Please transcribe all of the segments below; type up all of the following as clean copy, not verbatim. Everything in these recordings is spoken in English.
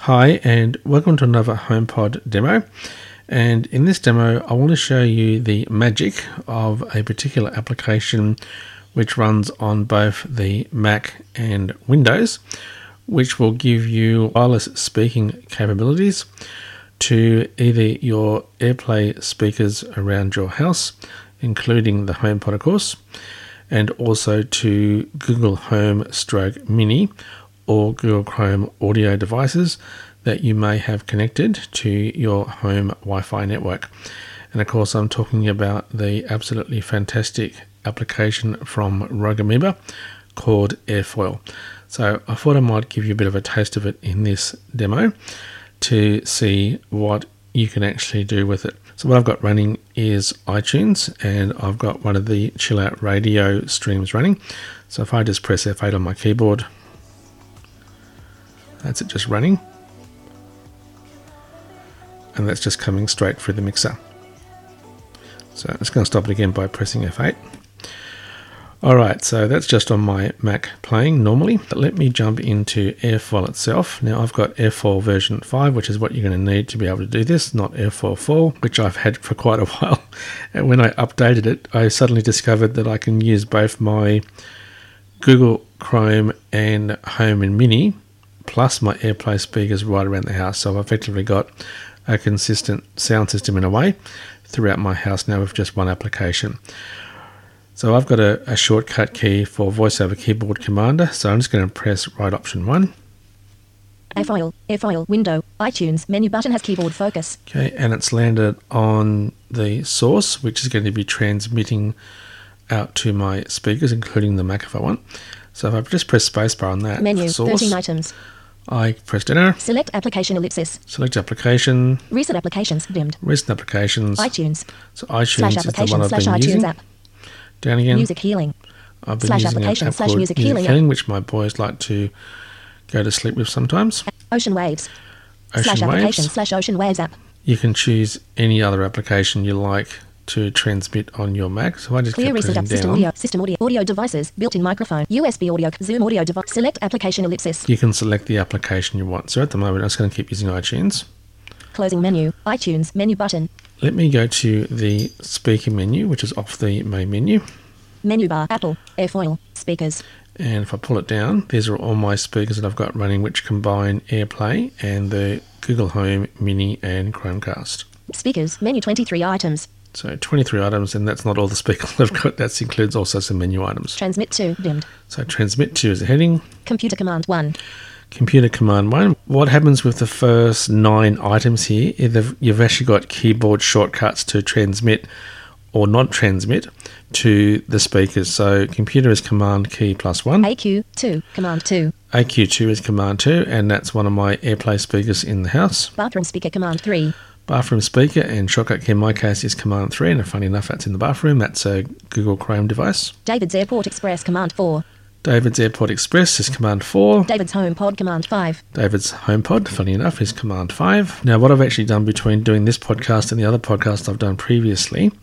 Hi and welcome to another HomePod demo, and in this demo I want to show you the magic of a particular application which runs on both the Mac and Windows, which will give you wireless speaking capabilities to either your AirPlay speakers around your house, including the HomePod of course, and also to Google Home / Mini or Google Chrome audio devices that you may have connected to your home Wi-Fi network. And of course I'm talking about the absolutely fantastic application from Rogue Amoeba called Airfoil. So I thought I might give you a bit of a taste of it in this demo to see what you can actually do with it. So what I've got running is iTunes, and I've got one of the Chill Out Radio streams running. So if I just press F8 on my keyboard, that's it just running, and that's just coming straight through the mixer. So I'm just going to stop it again by pressing F8. Alright, so that's just on my Mac playing normally. But let me jump into Airfoil itself. Now I've got Airfoil version 5, which is what you're going to need to be able to do this, not Airfoil 4, which I've had for quite a while. And when I updated it, I suddenly discovered that I can use both my Google Chrome and Home and Mini plus my AirPlay speakers right around the house. So I've effectively got a consistent sound system in a way throughout my house now with just one application. So I've got a shortcut key for voice over keyboard commander, so I'm just going to press right option 1. Airfoil, window, iTunes, menu button has keyboard focus. Okay, and it's landed on the source, which is going to be transmitting out to my speakers, including the Mac if I want. So if I just press spacebar on that, menu, source, 13 items. I pressed enter. Select application ellipsis. Select application. Recent applications dimmed. Recent applications. iTunes. So iTunes is the one I've been /iTunes using. app. Down again. Music healing. I've been /application using an app called /music healing, which my boys like to go to sleep with sometimes. Ocean waves. Ocean /application Waves. /ocean waves app. You can choose any other application you like to transmit on your Mac. So I just Clear keep recent pressing app. down. System audio devices, built-in microphone, USB audio, Zoom audio device. Select application ellipsis. You can select the application you want. So at the moment I'm just going to keep using iTunes. Closing menu, iTunes, menu button. Let me go to the speaker menu, which is off the main menu. Menu bar, Apple, Airfoil, speakers. And if I pull it down, these are all my speakers that I've got running, which combine AirPlay and the Google Home Mini and Chromecast. Speakers, menu 23 items. So 23 items, and that's not all the speakers I've got. That includes also some menu items. Transmit to, dimmed. So transmit to is the heading. Computer command 1. Computer command 1. What happens with the first 9 items here is you've actually got keyboard shortcuts to transmit or not transmit to the speakers. So computer is command key +1. AQ2, command 2. AQ2 is command 2, and that's one of my AirPlay speakers in the house. Bathroom speaker command 3. Bathroom speaker and shortcut key in my case is command 3, and funny enough that's in the bathroom. That's a Google Chrome device. David's Airport Express command 4. David's Airport Express is command 4. David's HomePod command 5. David's HomePod, funny enough, is command 5. Now what I've actually done between doing this podcast and the other podcast I've done previously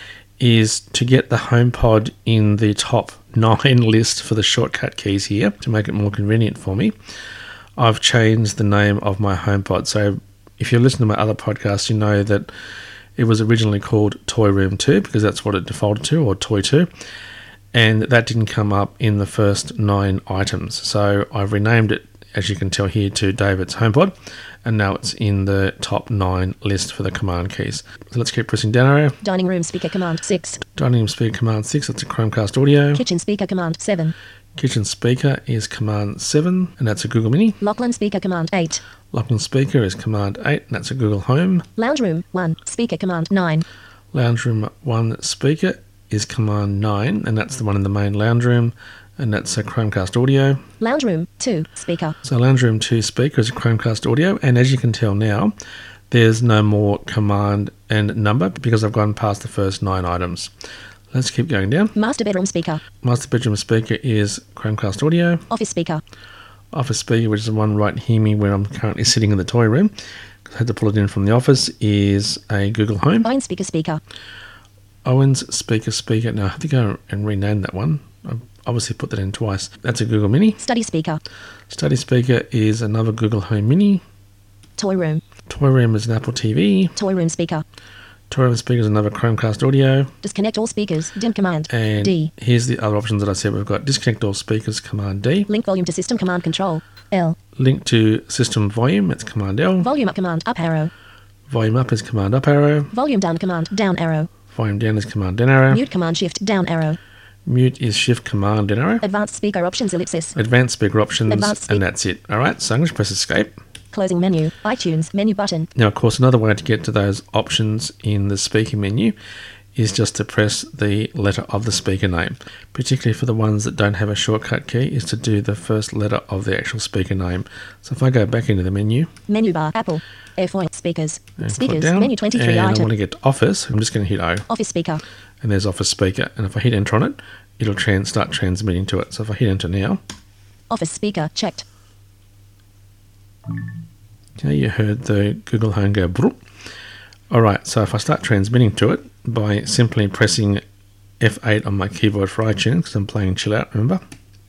is to get the HomePod in the top 9 list for the shortcut keys here to make it more convenient for me. I've changed the name of my HomePod. So if you listen to my other podcasts, you know that it was originally called Toy Room 2 because that's what it defaulted to, or Toy 2. And that didn't come up in the first 9 items. So I've renamed it, as you can tell here, to David's HomePod. And now it's in the top 9 list for the command keys. So let's keep pressing down arrow. Dining room speaker command 6. Dining room speaker command 6, that's a Chromecast audio. Kitchen speaker command 7. Kitchen speaker is command 7, and that's a Google Mini. Lachlan speaker command 8. Lachlan speaker is command 8, and that's a Google Home. Lounge room 1, speaker command 9. Lounge room 1 speaker is command 9, and that's the one in the main lounge room, and that's a Chromecast audio. Lounge room 2, speaker. So lounge room 2 speaker is a Chromecast audio, and as you can tell now, there's no more command and number because I've gone past the first 9 items. Let's keep going down. Master bedroom speaker. Master bedroom speaker is Chromecast audio. Office speaker. Office speaker, which is the one right near me where I'm currently sitting in the toy room, I had to pull it in from the office, is a Google Home. Owen speaker. Owen's speaker. Now I have to go and rename that one. I've obviously put that in twice. That's a Google Mini. Study speaker. Study speaker is another Google Home Mini. Toy room. Toy room is an Apple TV. Toy room speaker. Toy room speaker is another Chromecast audio. Disconnect all speakers. Dim command. And D. here's the other options that I said. We've got disconnect all speakers, Command D. Link volume to system command control. L. Link to system volume, it's Command L. Volume up command up arrow. Volume up is Command up arrow. Volume down command down arrow. Volume down is Command down arrow. Mute command shift down arrow. Mute is Shift Command down arrow. Advanced speaker options ellipsis. Advanced speaker options, Advanced and that's it. Alright, so I'm going to press escape. Closing menu. iTunes menu button. Now, of course, another way to get to those options in the speaker menu is just to press the letter of the speaker name. Particularly for the ones that don't have a shortcut key, is to do the first letter of the actual speaker name. So if I go back into the menu, Menu bar. Apple. Airfoil. Speakers. and Speakers. click down, Menu 23 and I item. want to get to Office, I'm just going to hit O, Office speaker. and there's Office Speaker. And if I hit Enter on it, it'll start transmitting to it. So if I hit Enter now, Office speaker. Checked. okay, you heard the Google Home go broop. Alright, so if I start transmitting to it by simply pressing F8 on my keyboard for iTunes, because I'm playing Chill Out, remember?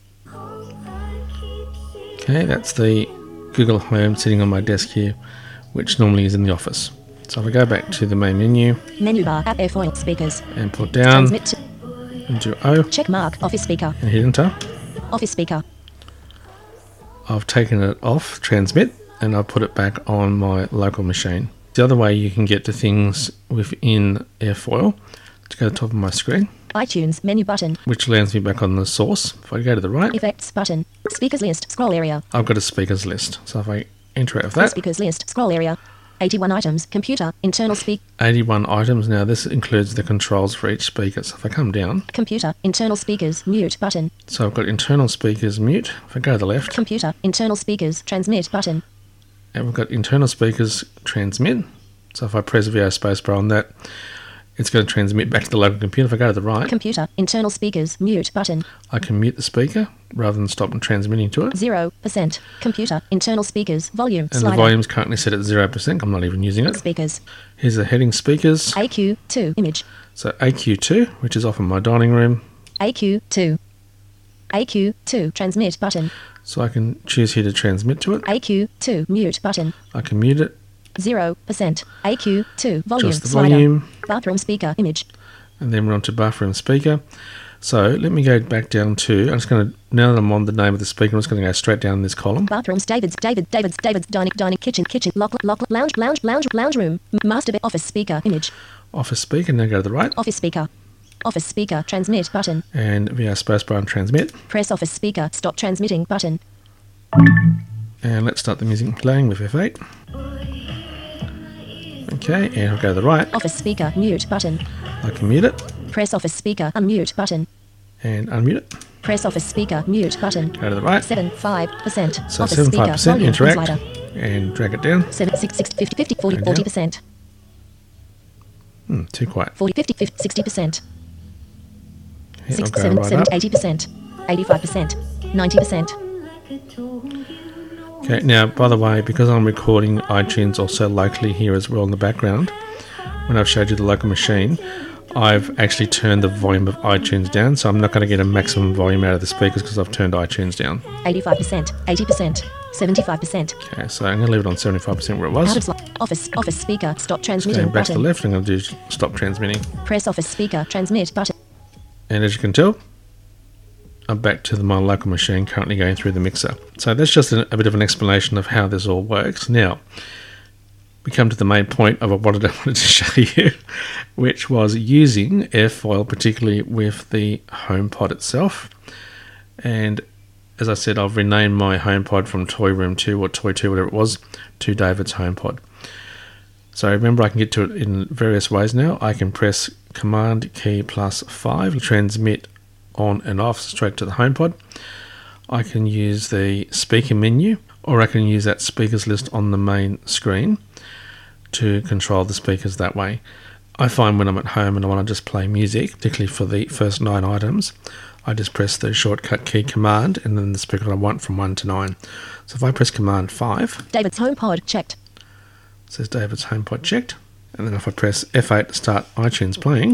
Okay, that's the Google Home sitting on my desk here, which normally is in the office. So if I go back to the main menu Menu bar. App airfoil. Speakers. and put down Transmit to into O check mark. Office speaker. and hit Enter, Office speaker. I've taken it off transmit and I've put it back on my local machine. The other way you can get to things within Airfoil, to go to the top of my screen, iTunes menu button. which lands me back on the source. If I go to the right, Effects button. Speakers list. Scroll area. I've got a speakers list. So if I enter out of Full that, speakers list. Scroll area. 81 items. Computer. Internal speak. 81 items. Now this includes the controls for each speaker. So if I come down, Computer. Internal speakers. Mute button. so I've got internal speakers mute. If I go to the left, Computer. Internal speakers. Transmit button. and we've got internal speakers transmit. So if I press VO spacebar on that, it's going to transmit back to the local computer. If I go to the right, Computer. Internal speakers. Mute button. I can mute the speaker rather than stop and transmitting to it. 0%. Computer. Internal speakers. Volume. And Slider. the volume's currently set at 0%. I'm not even using it. Speakers. Here's the heading speakers. AQ2. Image. So AQ2, which is off in my dining room. AQ2. AQ2. Transmit button. So I can choose here to transmit to it. AQ2. Mute button. I can mute it, 0%. AQ2. Volume. adjust the Slider. volume, Bathroom speaker. Image. and then we're on to bathroom speaker. So let me go back down to, I'm just going to, now that I'm on the name of the speaker, I'm just going to go straight down this column. Bathrooms. David's dining kitchen lounge room master bed office speaker image Office speaker, now go to the right, office speaker transmit button and VO spacebar and transmit. press office speaker stop transmitting button And let's start the music playing with F8. Okay, and I'll go to the right, office speaker mute button I can mute it press office speaker unmute button and unmute it. press office speaker mute button Go to the right, 75% so office speaker 75% volume interact, slider and drag it down. 7 6 6 50 40 And down. 40% Too quiet. 40 50 50 60% Yeah, 6 I'll go 7 right 7 up. 80% 85% 90% Okay, now, by the way, because I'm recording iTunes also locally here as well in the background, when I've showed you the local machine, I've actually turned the volume of iTunes down, so I'm not going to get a maximum volume out of the speakers because I've turned iTunes down. 85% 80% 75% Okay, so I'm going to leave it on 75% where it was. out of slot office speaker stop transmitting Going back to the button left, I'm going to do stop transmitting. press office speaker transmit button And as you can tell, I'm back to my local machine currently going through the mixer. So that's just a bit of an explanation of how this all works. Now, we come to the main point of what I wanted to show you, which was using Airfoil, particularly with the HomePod itself. And as I said, I've renamed my HomePod from Toy Room 2 or Toy 2, whatever it was, to David's HomePod. So remember, I can get to it in various ways now. I can press Command key +5 to transmit on and off straight to the HomePod. I can use the speaker menu, or I can use that speakers list on the main screen to control the speakers that way. I find when I'm at home and I want to just play music, particularly for the first 9 items, I just press the shortcut key Command and then the speaker I want from 1 to 9. So if I press Command 5, David's HomePod checked it says David's HomePod checked, and then if I press F8 to start iTunes playing,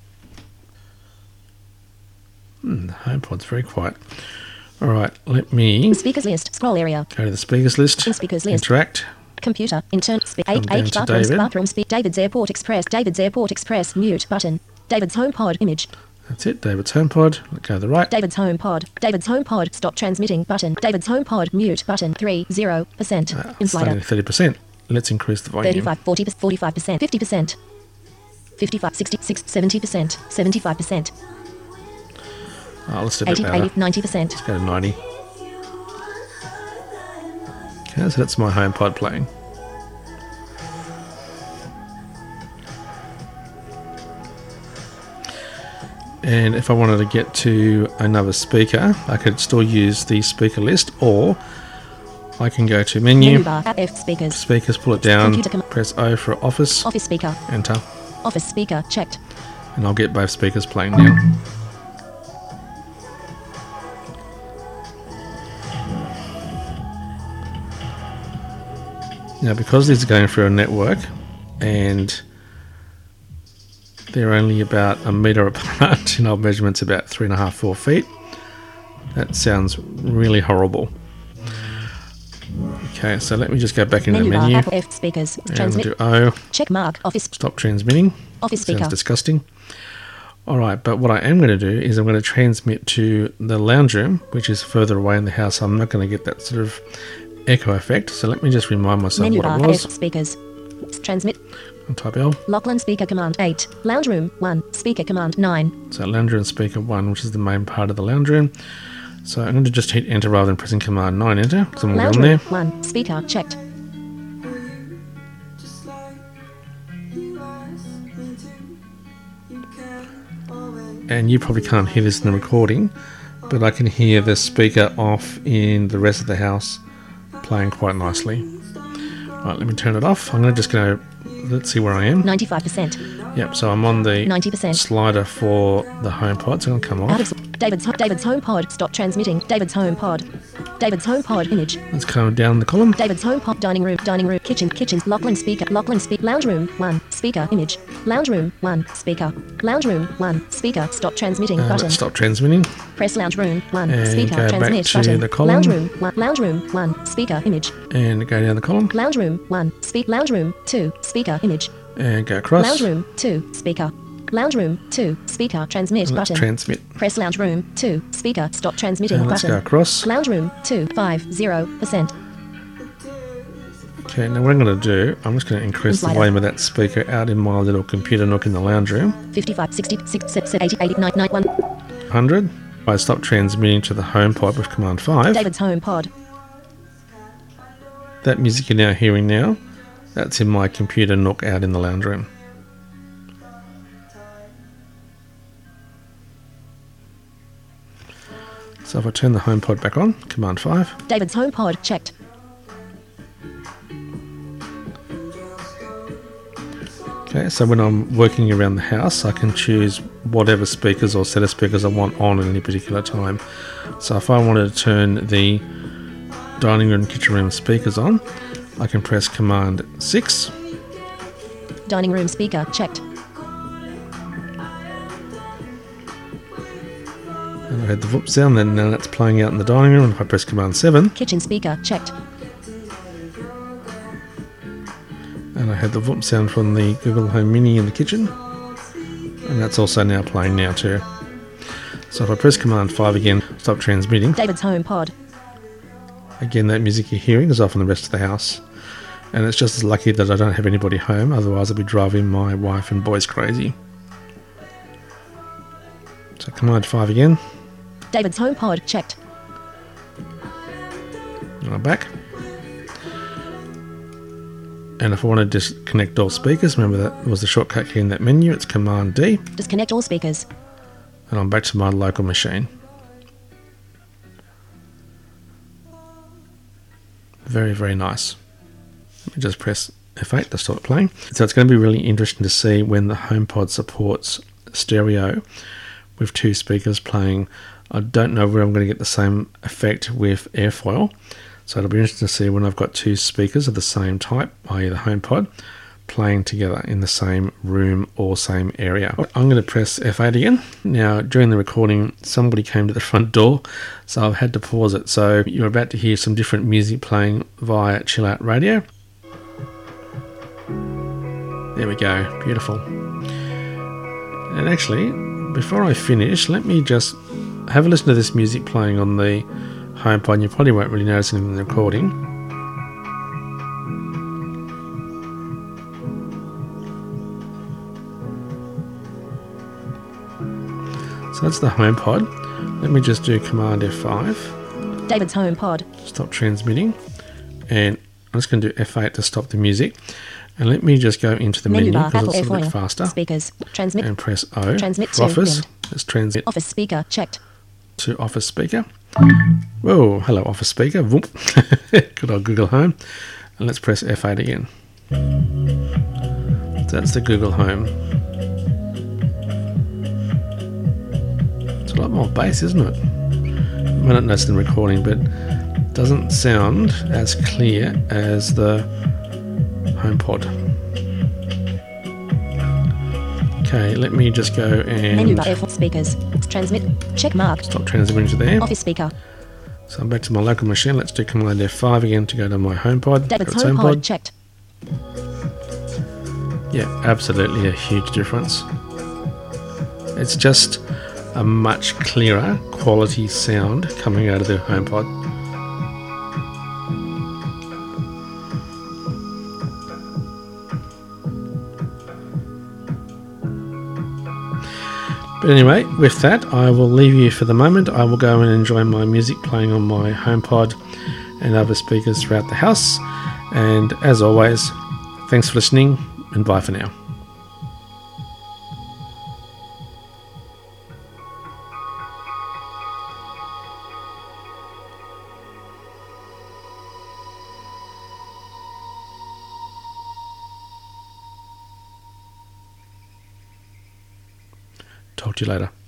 the HomePod's very quiet. Alright, let me speakers list scroll area go to the speakers list, in speakers list interact, Computer. Intern. Come down to David. Bathroom speak. David's Airport Express. David's Airport Express. Mute button. David's HomePod image. That's it. David's HomePod. Go to the right. David's HomePod. David's HomePod. Stop transmitting button. David's HomePod. Mute button. 30%. In slider. 30%. Let's increase the volume. 35, 40, 45%, 50%, 55, 66, 70%, 75%, Let's do a bit 80, better. 80, 90%. Let's go to 90. Okay, so that's my HomePod playing. And if I wanted to get to another speaker, I could still use the speaker list, or I can go to menu, Bar, F speakers, speakers, pull it down, Computer press O for Office, Office speaker, enter, Office speaker checked. and I'll get both speakers playing now. Now, because these are going through a network and they're only about a metre apart, in old measurements about 3.5, 4 feet, that sounds really horrible. Okay, so let me just go back into the menu. Bar, F speakers, And we'll transmit, do O, check mark, Office, stop transmitting. Office Sounds speaker, disgusting. Alright, but what I am going to do is I'm going to transmit to the lounge room, which is further away in the house. I'm not going to get that sort of echo effect. So let me just remind myself menu what bar, it was. F speakers, transmit, I'll type L. Lachlan speaker command 8, lounge room 1, speaker command 9, So lounge room speaker 1, which is the main part of the lounge room. So I'm going to just hit enter rather than pressing command 9 enter, because I'm lounge on room there. 1, speaker checked. And you probably can't hear this in the recording, but I can hear the speaker off in the rest of the house playing quite nicely. Right, let me turn it off. I'm going to just go, let's see where I am. 95%, Yep, so I'm on the 90%. slider for the HomePod, so I'm going to come Out off. of David's HomePod. Stop transmitting. David's HomePod. David's HomePod image. Let's come down the column. David's HomePod. Dining room. Kitchen. Lachlan speaker. Lounge room 1. Speaker image. Lounge room 1. Speaker. Lounge room 1. Speaker. Stop transmitting button. Let's stop transmitting. Press lounge room 1. And Speaker. go back Transmit to button. the column. Lounge room 1. Lounge room 1. Speaker image. And go down the column. Lounge room 1. Lounge room 2. Speaker image. And go across. Lounge room 2. Speaker. Lounge room 2. Speaker. Transmit And let's button. transmit. Press lounge room 2. Speaker. Stop transmitting And let's button. go across. Lounge room 2. 50%. Okay, now what I'm going to do, I'm just going to increase the Slider. volume of that speaker out in my little computer nook in the lounge room. 55, 60, 60, 80, 80, 90, 91. 100. I stop transmitting to the HomePod with command 5. David's HomePod. That music you're now hearing now, that's in my computer nook out in the lounge room. So if I turn the HomePod back on, command 5, David's HomePod checked. okay, so when I'm working around the house, I can choose whatever speakers or set of speakers I want on at any particular time. So if I wanted to turn the dining room, kitchen room speakers on, I can press command 6, Dining room speaker checked. and I had the whoop sound, then now that's playing out in the dining room. And if I press command 7, Kitchen speaker checked. and I had the whoop sound from the Google Home Mini in the kitchen, and that's also now playing now too. So if I press command 5 again, stop transmitting, David's HomePod. again that music you're hearing is off in the rest of the house. And it's just as lucky that I don't have anybody home, otherwise I'd be driving my wife and boys crazy. So command 5 again, David's HomePod checked. and I'm back. And if I want to disconnect all speakers, remember that was the shortcut key in that menu, it's command D, Disconnect all speakers. and I'm back to my local machine. Very, very nice. Let me just press F8 to start playing. So it's going to be really interesting to see when the HomePod supports stereo with 2 speakers playing. I don't know where I'm going to get the same effect with airfoil. So it'll be interesting to see when I've got 2 speakers of the same type, i.e. the HomePod, playing together in the same room or same area. I'm going to press F8 again. Now, during the recording, somebody came to the front door, so I've had to pause it. So you're about to hear some different music playing via Chill Out Radio. There we go, beautiful. And actually, before I finish, let me just have a listen to this music playing on the HomePod. You probably won't really notice anything in the recording. So that's the HomePod. Let me just do Command F5. David's HomePod. Stop transmitting. And I'm just going to do F8 to stop the music. And let me just go into the menu because it's a little bit faster. Speakers. Transmit. And press O. Transmit for to Office. wind. Let's transmit Office speaker checked. to Office speaker. Whoa, hello Office speaker. Whoop. Good old Google Home. And let's press F8 again. So that's the Google Home. It's a lot more bass, isn't it? You might not notice in the recording, but it doesn't sound as clear as the HomePod. Okay, let me just go and Menu bar F4 speakers. Transmit. Check mark. stop transmitting to there. Office speaker. So I'm back to my local machine. Let's do Command F5 again to go to my HomePod. David's Its HomePod checked. Yeah, absolutely a huge difference. It's just a much clearer quality sound coming out of the HomePod. But anyway, with that, I will leave you for the moment. I will go and enjoy my music playing on my HomePod and other speakers throughout the house. And as always, thanks for listening and bye for now. Talk to you later.